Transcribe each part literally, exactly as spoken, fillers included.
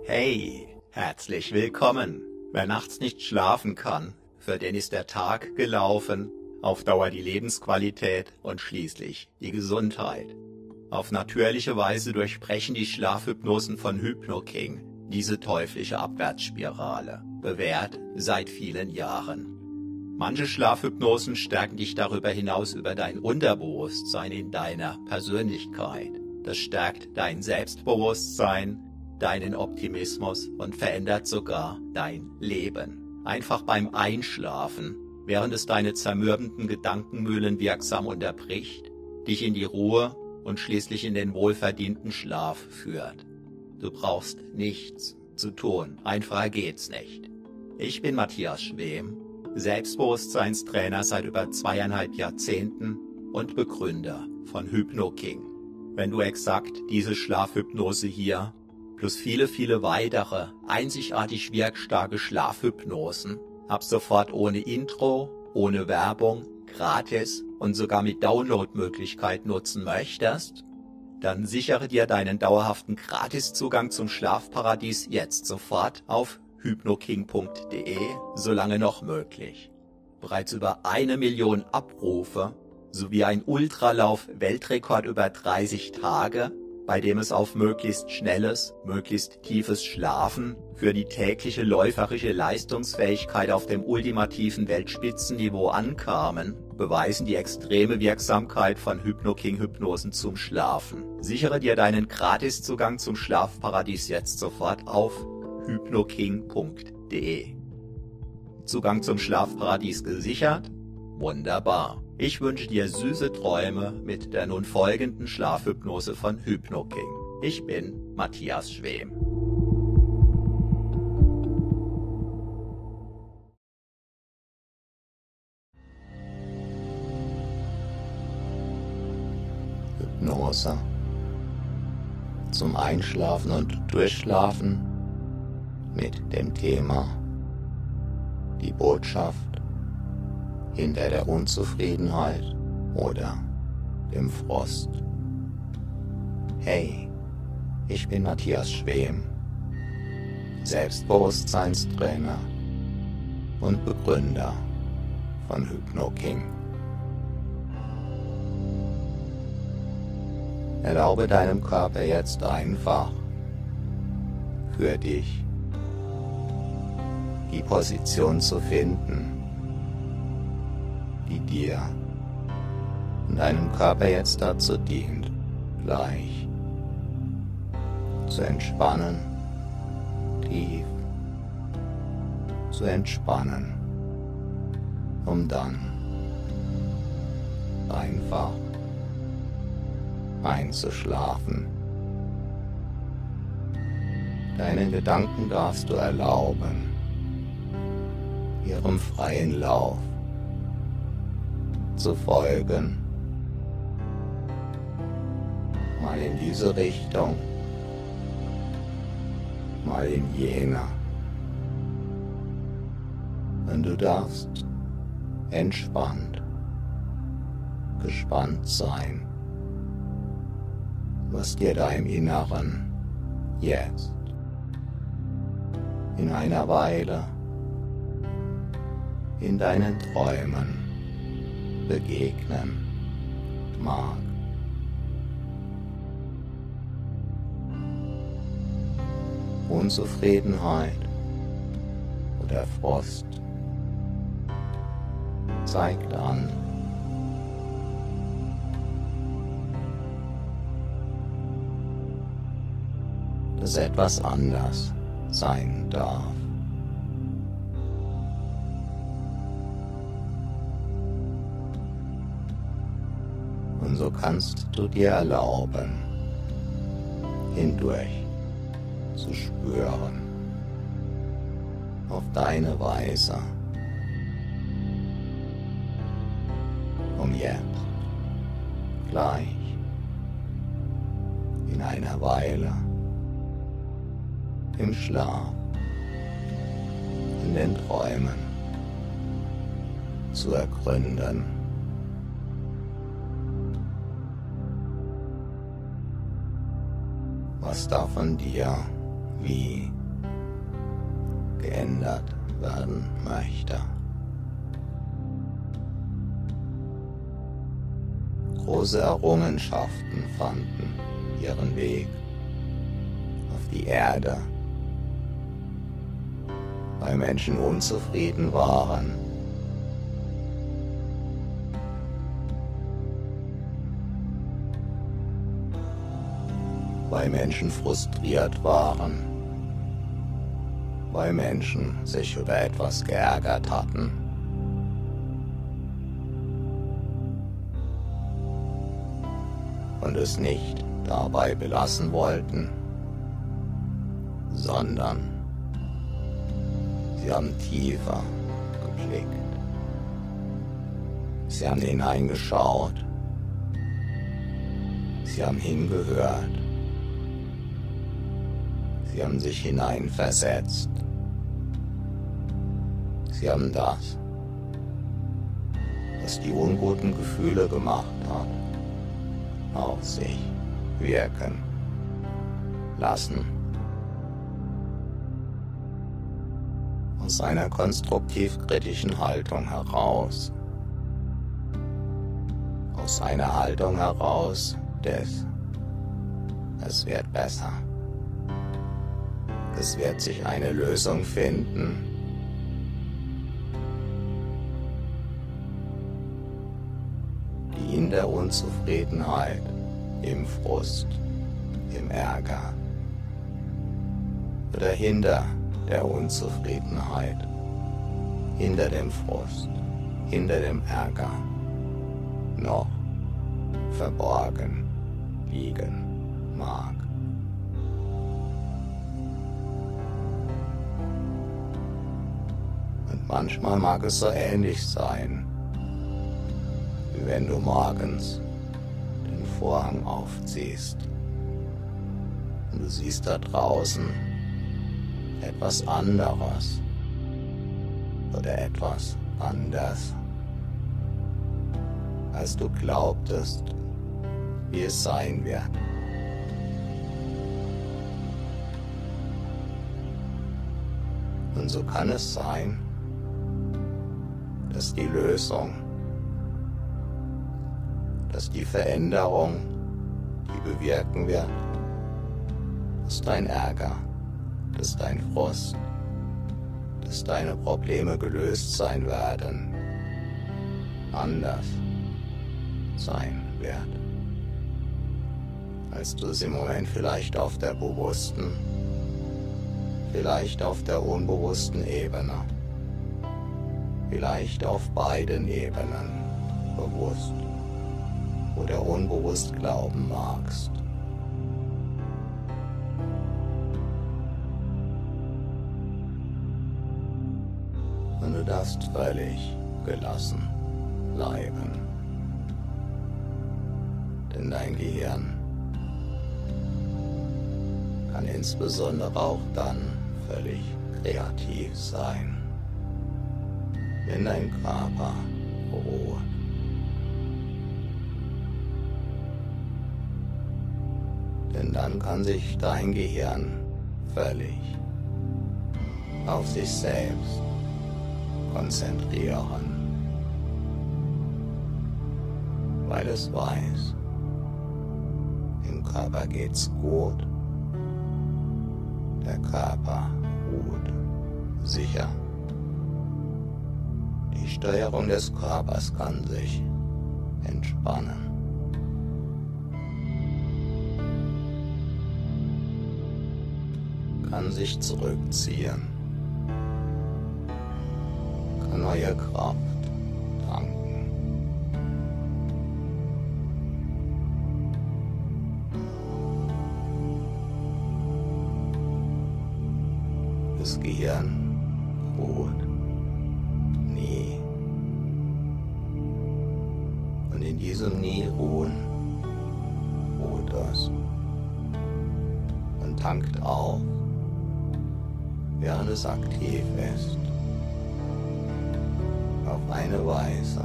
Hey, herzlich willkommen. Wer nachts nicht schlafen kann, für den ist der Tag gelaufen, auf Dauer die Lebensqualität und schließlich die Gesundheit. Auf natürliche Weise durchbrechen die Schlafhypnosen von HypnoKing diese teuflische Abwärtsspirale, bewährt seit vielen Jahren. Manche Schlafhypnosen stärken dich darüber hinaus über dein Unterbewusstsein in deiner Persönlichkeit. Das stärkt dein Selbstbewusstsein, deinen Optimismus und verändert sogar dein Leben. Einfach beim Einschlafen, während es deine zermürbenden Gedankenmühlen wirksam unterbricht, dich in die Ruhe und schließlich in den wohlverdienten Schlaf führt. Du brauchst nichts zu tun, einfacher geht's nicht. Ich bin Matthias Schwem, Selbstbewusstseinstrainer seit über zweieinhalb Jahrzehnten und Begründer von HypnoKing. Wenn du exakt diese Schlafhypnose hier plus viele, viele weitere einzigartig wirkstarke Schlafhypnosen ab sofort ohne Intro, ohne Werbung, gratis und sogar mit Downloadmöglichkeit nutzen möchtest, dann sichere dir deinen dauerhaften Gratiszugang zum Schlafparadies jetzt sofort auf hypnoking punkt de, solange noch möglich. Bereits über eine Million Abrufe sowie ein Ultralauf-Weltrekord über dreißig Tage, bei dem es auf möglichst schnelles, möglichst tiefes Schlafen für die tägliche läuferische Leistungsfähigkeit auf dem ultimativen Weltspitzenniveau ankamen, beweisen die extreme Wirksamkeit von HypnoKing-Hypnosen zum Schlafen. Sichere dir deinen Gratiszugang zum Schlafparadies jetzt sofort auf hypnoking punkt de. Zugang zum Schlafparadies gesichert? Wunderbar. Ich wünsche dir süße Träume mit der nun folgenden Schlafhypnose von HypnoKing. Ich bin Matthias Schwem. Hypnose zum Einschlafen und Durchschlafen mit dem Thema die Botschaft hinter der Unzufriedenheit oder dem Frust. Hey, ich bin Matthias Schwem, Selbstbewusstseinstrainer und Begründer von HypnoKing. Erlaube deinem Körper jetzt einfach für dich die Position zu finden, die dir und deinem Körper jetzt dazu dient, gleich zu entspannen, tief zu entspannen, um dann einfach einzuschlafen. Deinen Gedanken darfst du erlauben, ihrem freien Lauf zu folgen, mal in diese Richtung, mal in jene. Und du darfst entspannt, gespannt sein, was dir da im Inneren jetzt in einer Weile in deinen Träumen begegnen mag. Unzufriedenheit oder Frust zeigt an, dass etwas anders sein darf. Und so kannst du dir erlauben, hindurch zu spüren, auf deine Weise, um jetzt gleich in einer Weile im Schlaf, in den Träumen zu ergründen, was da von dir wie geändert werden möchte. Große Errungenschaften fanden ihren Weg auf die Erde, weil Menschen unzufrieden waren, weil Menschen frustriert waren, weil Menschen sich über etwas geärgert hatten. Und es nicht dabei belassen wollten, sondern sie haben tiefer geblickt. Sie haben hineingeschaut. Sie haben hingehört. Sie haben sich hineinversetzt. Sie haben das, was die unguten Gefühle gemacht hat, auf sich wirken lassen. Aus einer konstruktiv-kritischen Haltung heraus. Aus einer Haltung heraus des Es wird besser. Es wird sich eine Lösung finden. Die in der Unzufriedenheit, im Frust, im Ärger oder hinter der Unzufriedenheit, hinter dem Frust, hinter dem Ärger noch verborgen liegen mag. Und manchmal mag es so ähnlich sein, wie wenn du morgens den Vorhang aufziehst und du siehst da draußen etwas anderes oder etwas anders, als du glaubtest, wie es sein wird. Und so kann es sein, dass die Lösung, dass die Veränderung, die bewirken wird, dass dein Ärger, dass dein Frust, dass deine Probleme gelöst sein werden, anders sein wird, als du es im Moment vielleicht auf der bewussten, vielleicht auf der unbewussten Ebene, vielleicht auf beiden Ebenen bewusst oder unbewusst glauben magst. Und du darfst völlig gelassen bleiben, denn dein Gehirn kann insbesondere auch dann völlig kreativ sein, wenn dein Körper ruht. Denn dann kann sich dein Gehirn völlig auf sich selbst konzentrieren, weil es weiß, dem Körper geht's gut, der Körper ruht sicher. Die Steuerung des Körpers kann sich entspannen. Kann sich zurückziehen, kann neue Kraft tanken. Das Gehirn ruht nie. Und in diesem Nie-Ruhen ruht es und tankt auf, während es aktiv ist, auf eine Weise,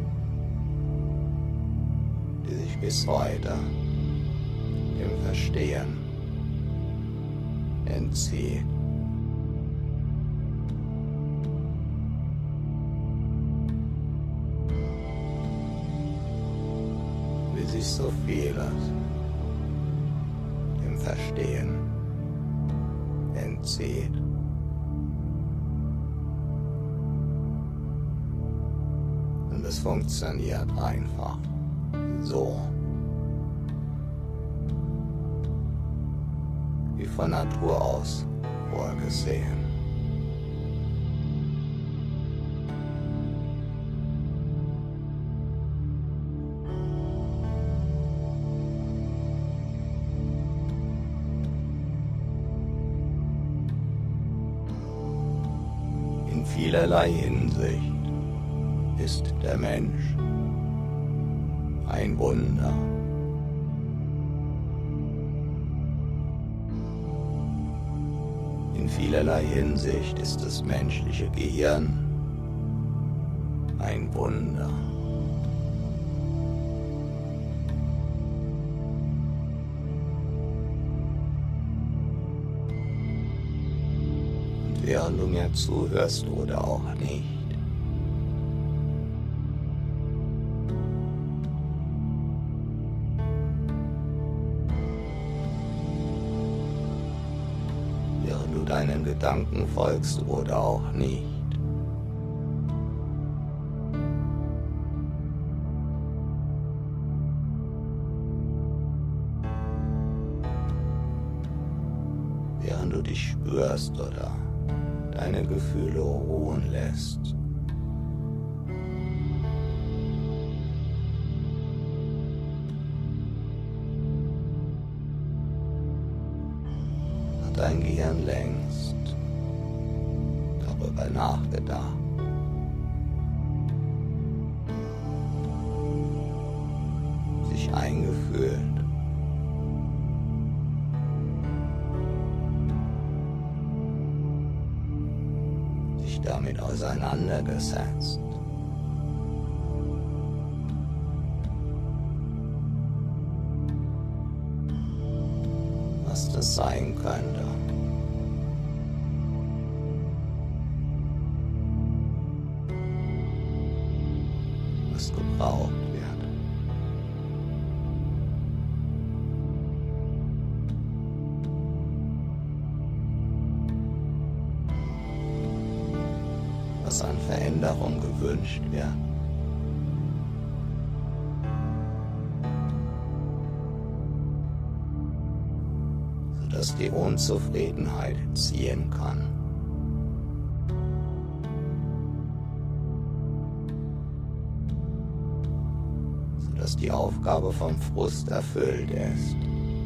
die sich bis heute dem Verstehen entzieht. Wie sich so vieles dem Verstehen entzieht. Und es funktioniert einfach so, wie von Natur aus vorgesehen. In vielerlei Hinsicht ist der Mensch ein Wunder. In vielerlei Hinsicht ist das menschliche Gehirn ein Wunder. Und während du mir zuhörst oder auch nicht, deinen Gedanken folgst oder auch nicht, während du dich spürst oder deine Gefühle ruhen lässt, dein Gehirn längst darüber nachgedacht, sich eingefühlt, sich damit auseinandergesetzt. Was das sein könnte. Was gebraucht wird. Was an Veränderung gewünscht wird. Dass die Unzufriedenheit ziehen kann. Sodass die Aufgabe vom Frust erfüllt ist.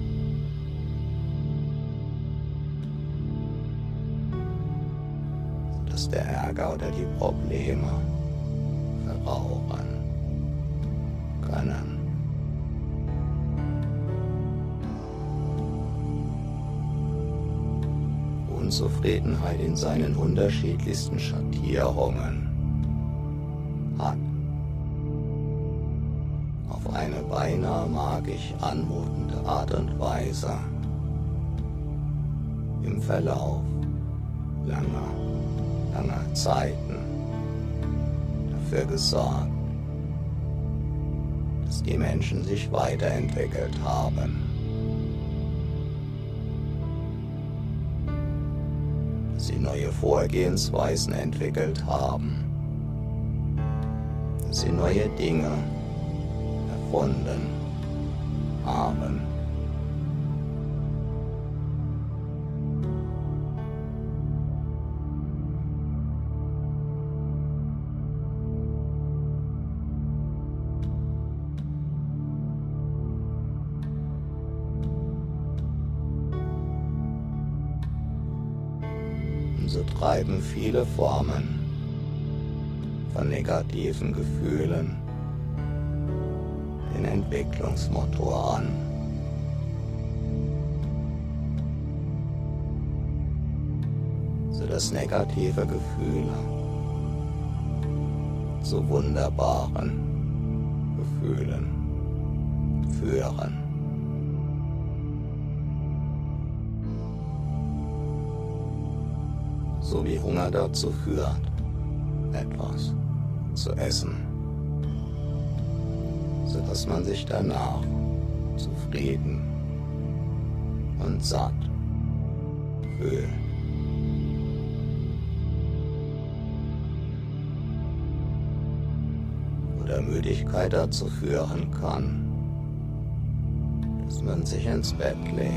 Sodass der Ärger oder die Probleme verrauchen können. Unzufriedenheit in seinen unterschiedlichsten Schattierungen hat auf eine beinahe magisch anmutende Art und Weise im Verlauf langer, langer Zeiten dafür gesorgt, dass die Menschen sich weiterentwickelt haben. Sie neue Vorgehensweisen entwickelt haben, dass sie neue Dinge erfunden haben. So treiben viele Formen von negativen Gefühlen den Entwicklungsmotor an. Sodass negative Gefühle zu wunderbaren Gefühlen führen. so wie Hunger dazu führt, etwas zu essen, so dass man sich danach zufrieden und satt fühlt. Oder Müdigkeit dazu führen kann, dass man sich ins Bett legt,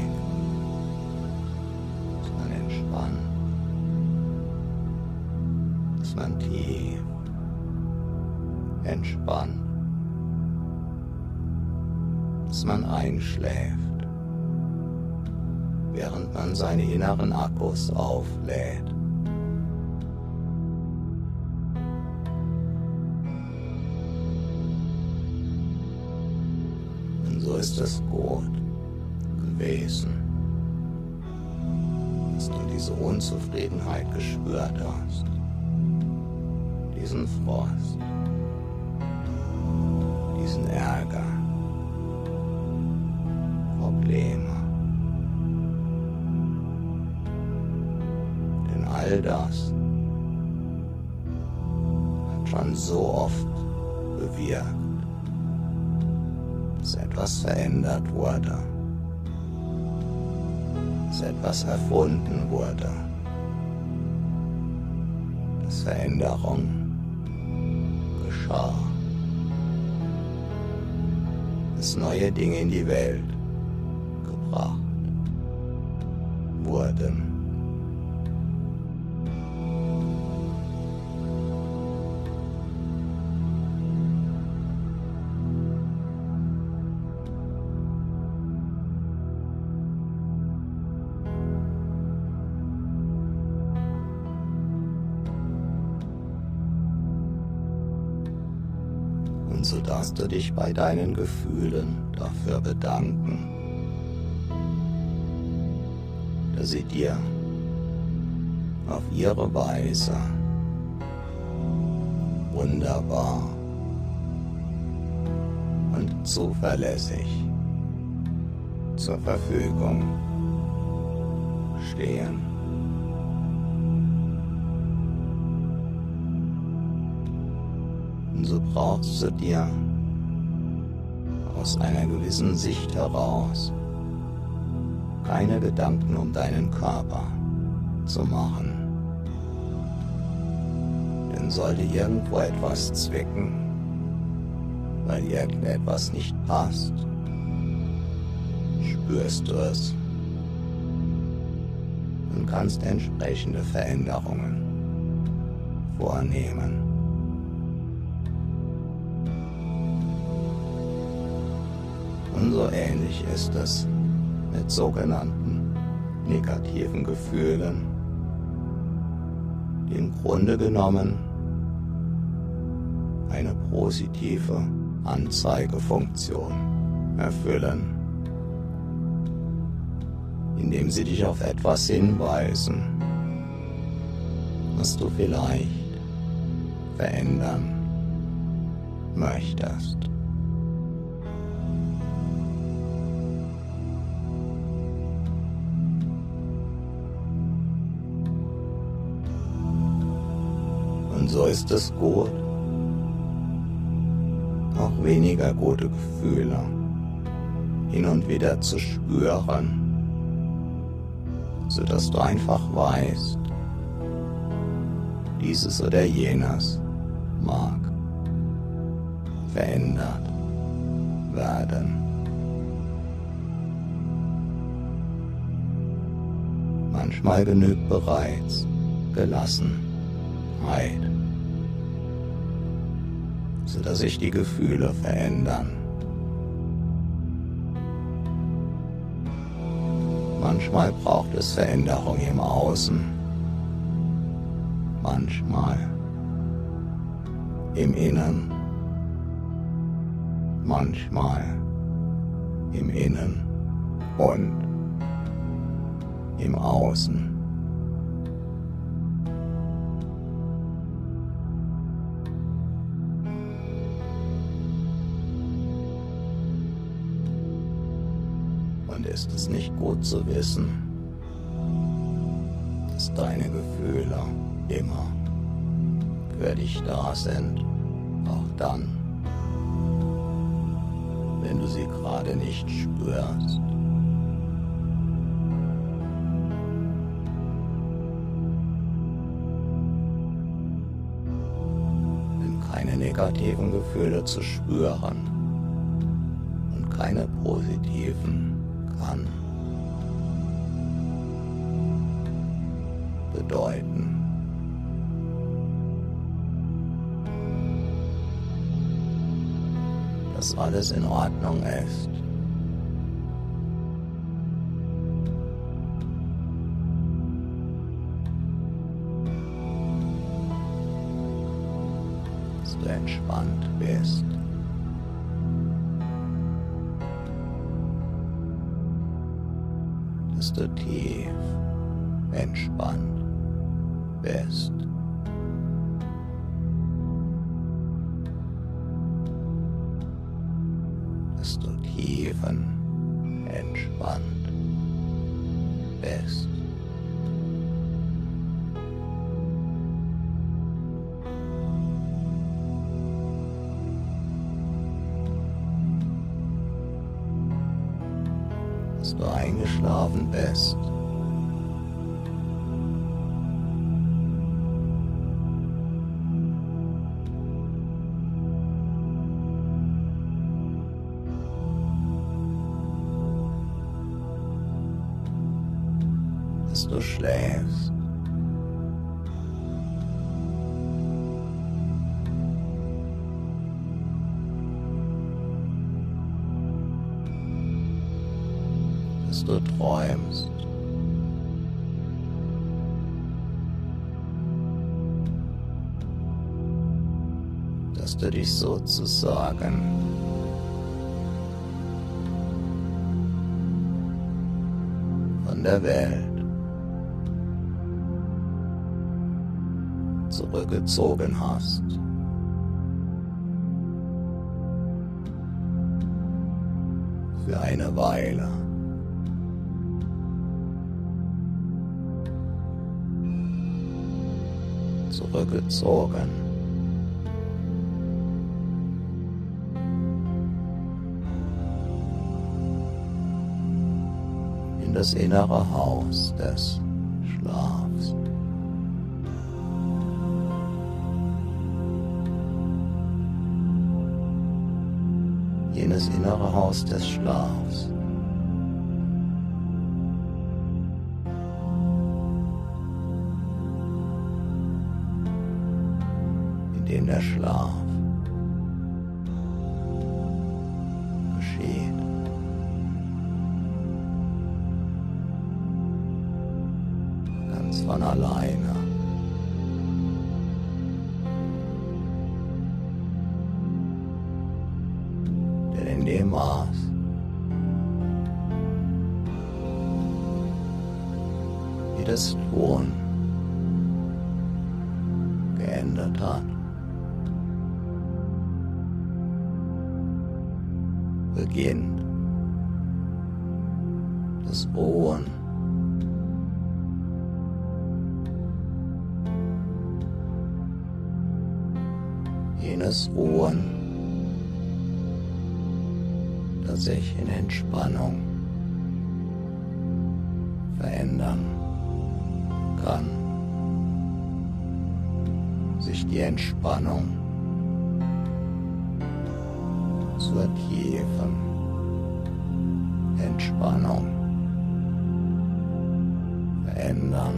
dass man entspannt, dass man tief entspannt, dass man einschläft, während man seine inneren Akkus auflädt. Und so ist es gut gewesen, dass du diese Unzufriedenheit gespürt hast, diesen Frost, diesen Ärger, Probleme. Denn all das hat schon so oft bewirkt, dass etwas verändert wurde, dass etwas erfunden wurde, dass Veränderung geschah, dass neue Dinge in die Welt gebracht wurden. Und so darfst du dich bei deinen Gefühlen dafür bedanken, dass sie dir auf ihre Weise wunderbar und zuverlässig zur Verfügung stehen. Und so brauchst du dir aus einer gewissen Sicht heraus keine Gedanken um deinen Körper zu machen. Denn sollte irgendwo etwas zwicken, weil irgendetwas nicht passt, spürst du es und kannst entsprechende Veränderungen vornehmen. Und so ähnlich ist es mit sogenannten negativen Gefühlen, die im Grunde genommen eine positive Anzeigefunktion erfüllen, indem sie dich auf etwas hinweisen, was du vielleicht verändern möchtest. Und so ist es gut, auch weniger gute Gefühle hin und wieder zu spüren, sodass du einfach weißt, dieses oder jenes mag verändert werden. Manchmal genügt bereits Gelassenheit, sodass sich die Gefühle verändern. Manchmal braucht es Veränderung im Außen, manchmal im Innen, manchmal im Innen und im Außen. Und ist es nicht gut zu wissen, dass dass deine Gefühle immer für dich da sind, auch dann, wenn du sie gerade nicht spürst. Denn keine negativen Gefühle zu spüren und keine positiven kann bedeuten, dass alles in Ordnung ist. Dass du entspannt bist. Dass du tief entspannt bist. Dass du tiefen entspannt bist. Dass du eingeschlafen bist. Dass du schläfst. Dass du träumst. Dass du dich sozusagen von der Welt zurückgezogen hast. Für eine Weile. Zurückgezogen. In das innere Haus des Schlafs. Jenes innere Haus des Schlafs, in dem der Schlaf geschieht. Ganz von alleine. In dem Maß, wie das Tun geändert hat, beginnt das Ruhen. Jenes Ruhen, das sich in Entspannung verändern kann, sich die Entspannung zur tiefen Entspannung verändern.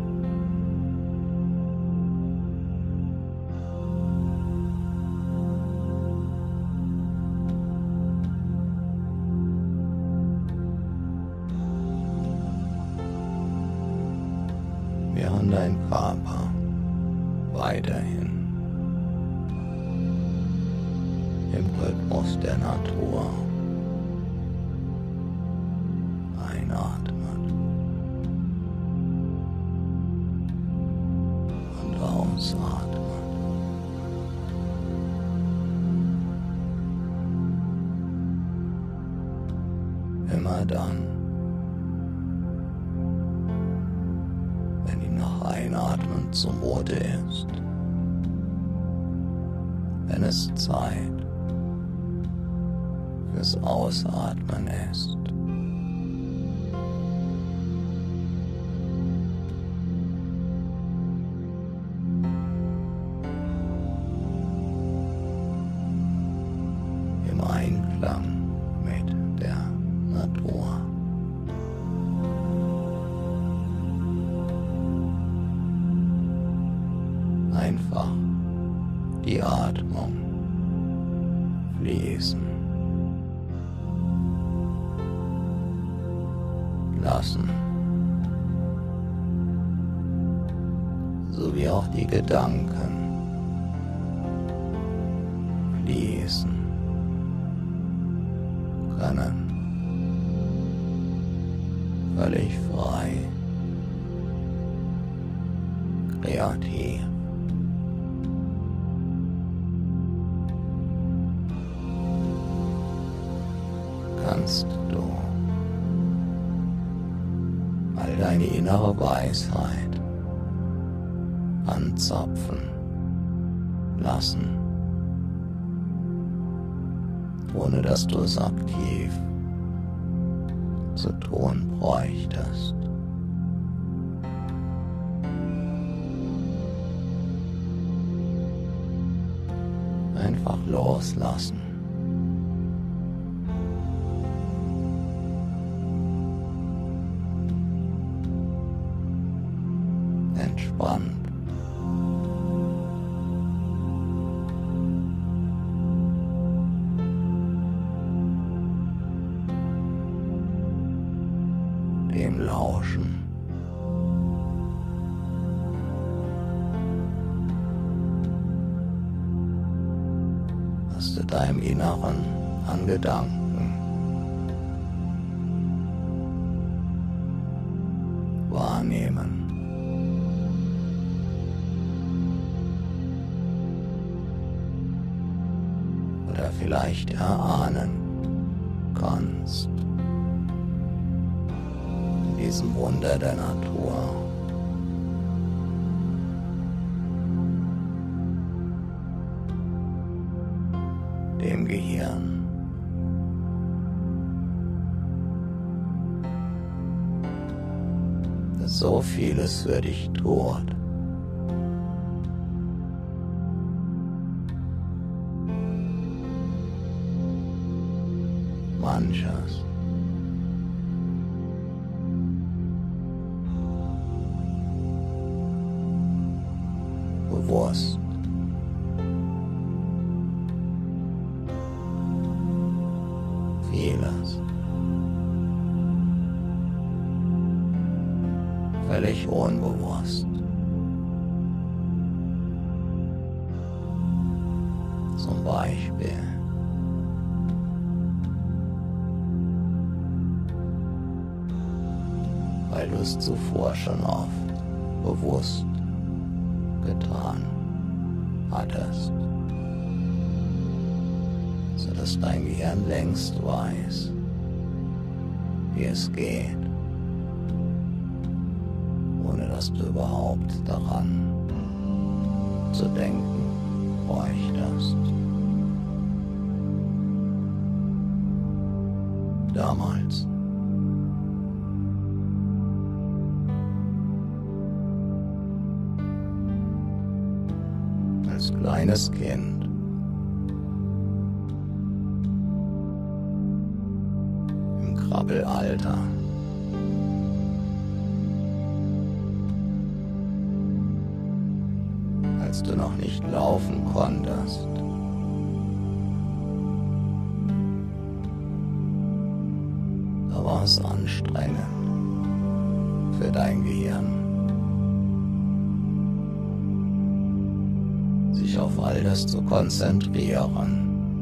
Während dein Körper weiterhin im Rhythmus der Natur einatmet und ausatmet. Immer dann, wenn die Nacht Einatmen zumute ist, wenn es Zeit fürs Ausatmen ist. Im Einklang mit der Natur. Einfach die Atmung fließen lassen, sowie auch die Gedanken fließen können, völlig frei, kreativ. Kannst du all deine innere Weisheit anzapfen lassen, ohne dass du es aktiv zu tun bräuchtest. Einfach loslassen. Entspannt. Dem Lauschen. Was du deinem Inneren an Gedanken wahrnehmen oder vielleicht erahnen kannst. In diesem Wunder der Natur. Dem Gehirn. Das so vieles für dich tut. Manches bewusst, vieles völlig unbewusst. Zum Beispiel weil du es zuvor schon oft bewusst getan hattest, sodass dein Gehirn längst weiß, wie es geht, ohne dass du überhaupt daran zu denken bräuchtest. Damals als kleines Kind im Krabbelalter, als du noch nicht laufen konntest, da war es anstrengend für dein Gehirn, sich auf all das zu konzentrieren,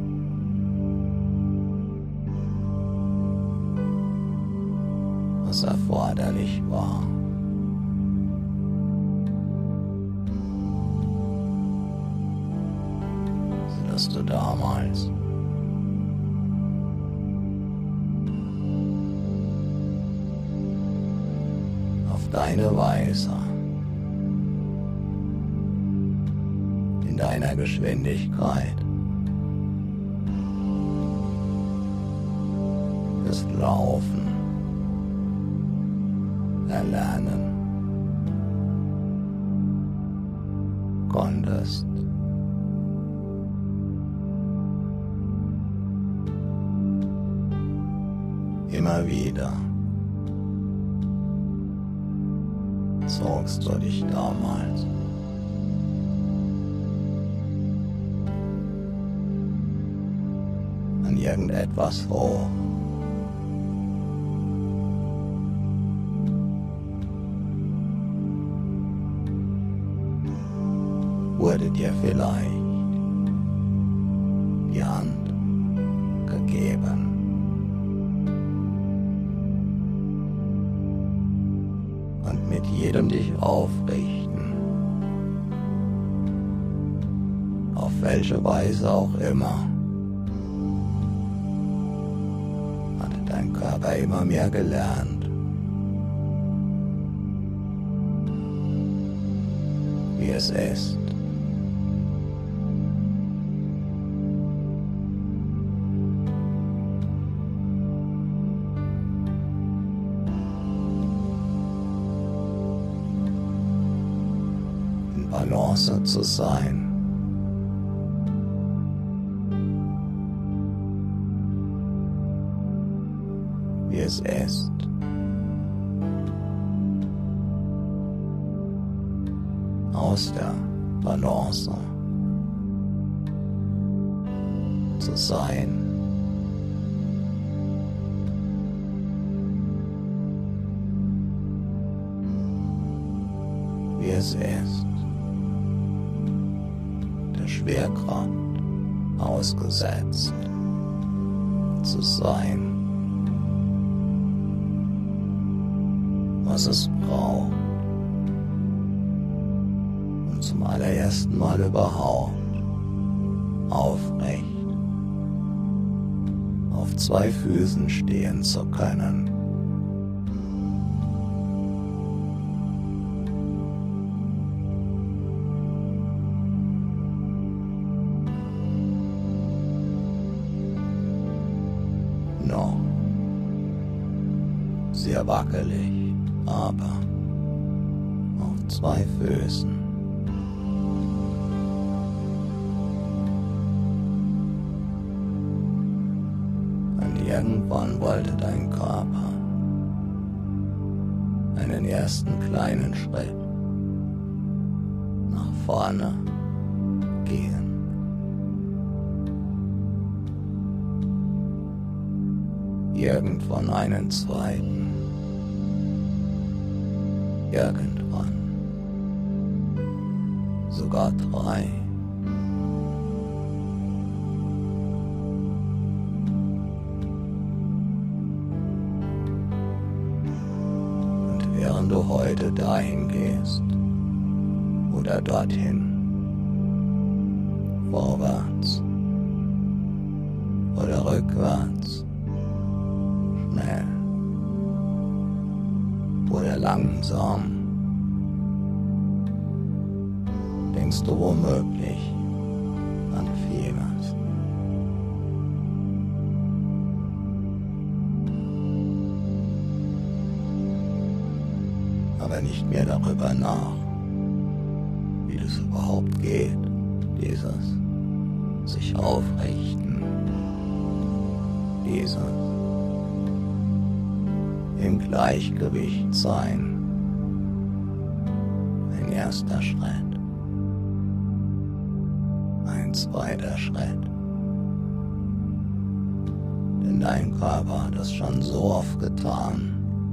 was erforderlich war. Sodass du damals auf deine Weise deiner Geschwindigkeit. Das Laufen erlernen konntest. Immer wieder zogst du dich damals an irgendetwas hoch. Wurde dir vielleicht die Hand gegeben. Und mit jedem dich aufrichten, auf welche Weise auch immer, hatte dein Körper immer mehr gelernt, wie es ist, Balance zu sein. Wie es ist, aus der Balance zu sein. Wie es ist, der Schwerkraft ausgesetzt zu sein, was es braucht, um zum allerersten Mal überhaupt aufrecht auf zwei Füßen stehen zu können. Noch sehr wackelig, aber auf zwei Füßen. Und irgendwann wollte dein Körper einen ersten kleinen Schritt nach vorne gehen. Irgendwann einen zweiten, irgendwann sogar drei. Und während du heute dahin gehst oder dorthin, vorwärts oder rückwärts, schnell oder langsam, denkst du womöglich an vieles. Aber nicht mehr darüber nach, wie es überhaupt geht, dieses sich aufrichten, dieses im Gleichgewicht sein. Ein erster Schritt, ein zweiter Schritt. Denn dein Körper hat das schon so oft getan,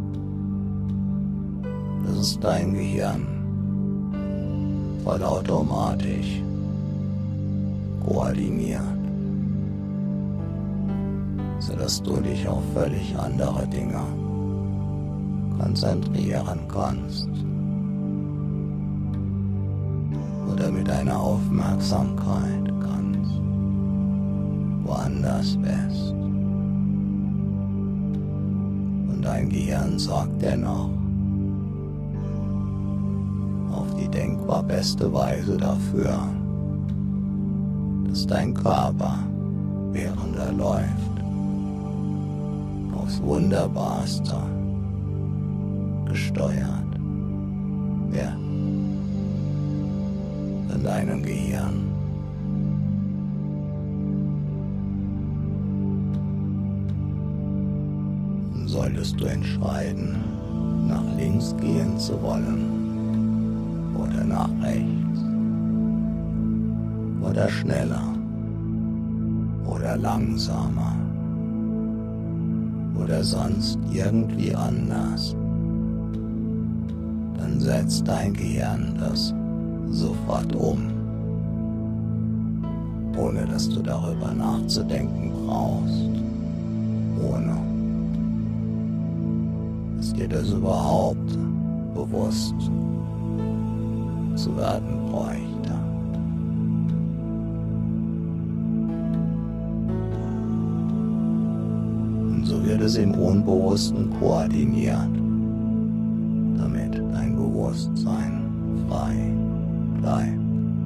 dass es dein Gehirn vollautomatisch koordiniert, sodass du dich auf völlig andere Dinge konzentrieren kannst oder mit deiner Aufmerksamkeit ganz woanders bist. Und dein Gehirn sorgt dennoch auf die denkbar beste Weise dafür, dass dein Körper, während er läuft, aufs Wunderbarste gesteuert wird von deinem Gehirn. Solltest du entscheiden, nach links gehen zu wollen oder nach rechts oder schneller oder langsamer oder sonst irgendwie anders, dann setzt dein Gehirn das sofort um, ohne dass du darüber nachzudenken brauchst, ohne dass dir das überhaupt bewusst zu werden bräuchte. Und so wird es im Unbewussten koordiniert, damit dein Bewusstsein frei bleibt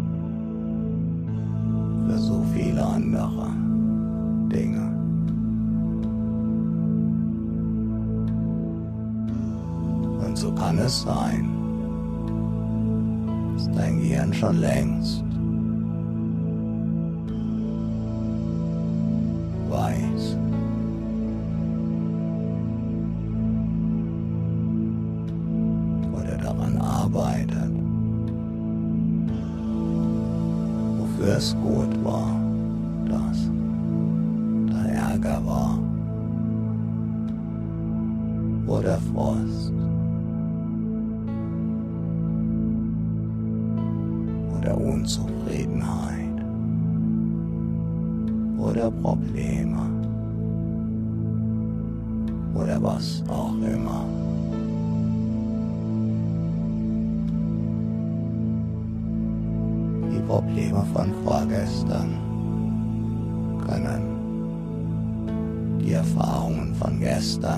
für so viele andere Dinge. Und so kann es sein, dass dein Gehirn schon längst weiß, oder daran arbeitet, wofür es gut war, dass da Ärger war oder Frust oder Unzufriedenheit oder Probleme oder was auch immer. Die Probleme von vorgestern können die Erfahrungen von gestern,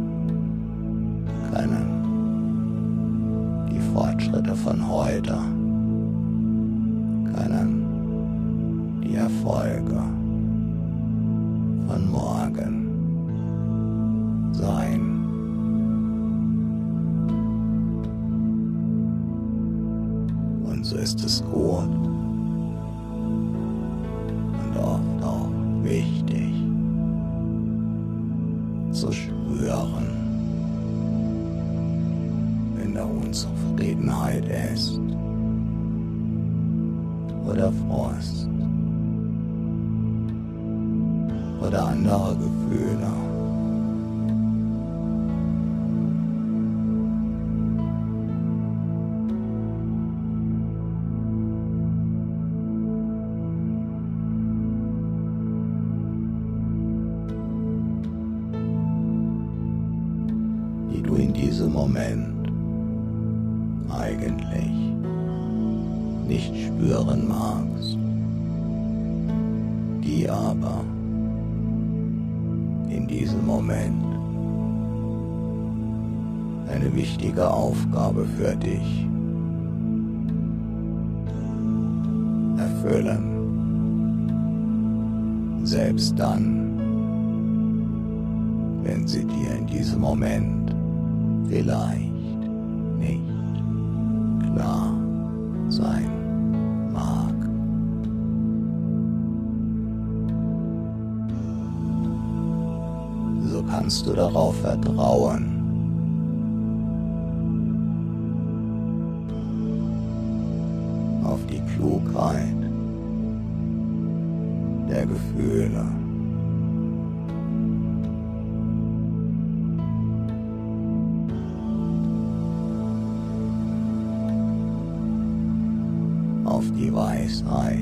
können die Fortschritte von heute, können die Erfolge von morgen sein. Und so ist es gut und oft auch wichtig zu spüren, wenn da Unzufriedenheit ist oder Frust oder andere Gefühle. Die du in diesem Moment eigentlich nicht spüren magst, die aber in diesem Moment eine wichtige Aufgabe für dich erfüllen, selbst dann, wenn sie dir in diesem Moment vielleicht nicht klar sein mag. So kannst du darauf vertrauen, auf die Klugheit der Gefühle. Auf die Weisheit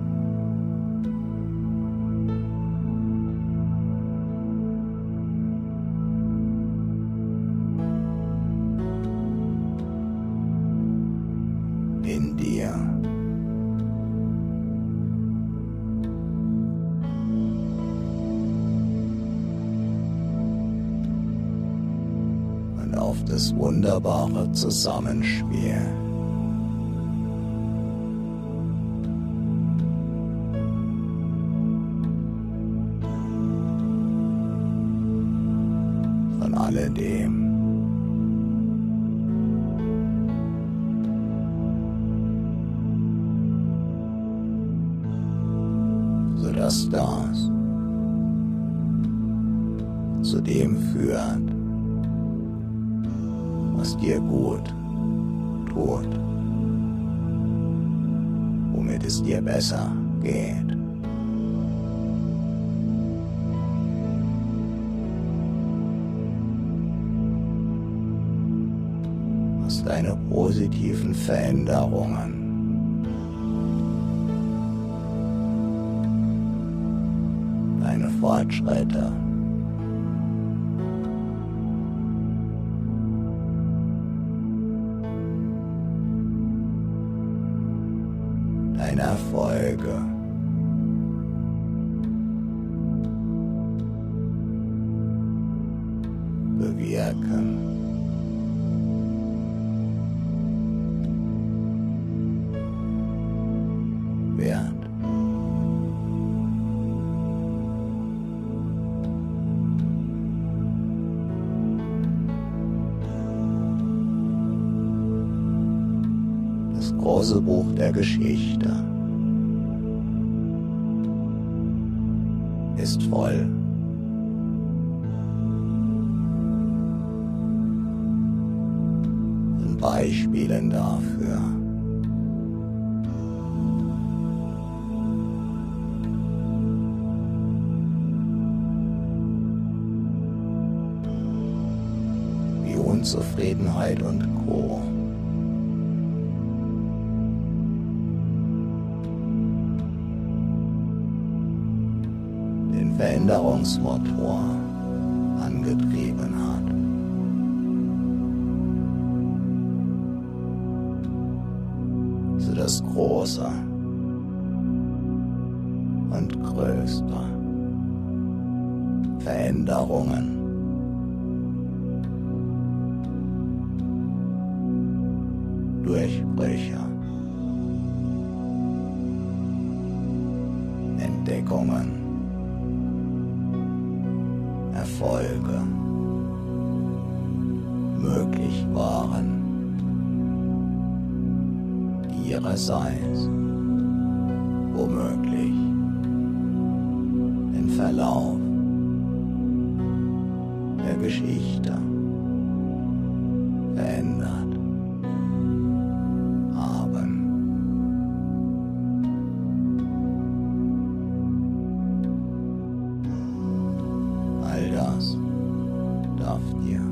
in dir. Und auf das wunderbare Zusammenspiel alledem. Sodass das zu dem führt, was dir gut tut, womit es dir besser geht. Was deine positiven Veränderungen deine Fortschritte deine Erfolge bewirken. Wird. Das große Buch der Geschichte ist voll von Beispielen dafür, wie Unzufriedenheit und Co. den Veränderungsmotor angetrieben hat. So das Große und Größte Veränderungen Durchbrüche, Entdeckungen, Erfolge möglich waren, ihrerseits womöglich den Verlauf der Geschichte verändert haben. All das darf dir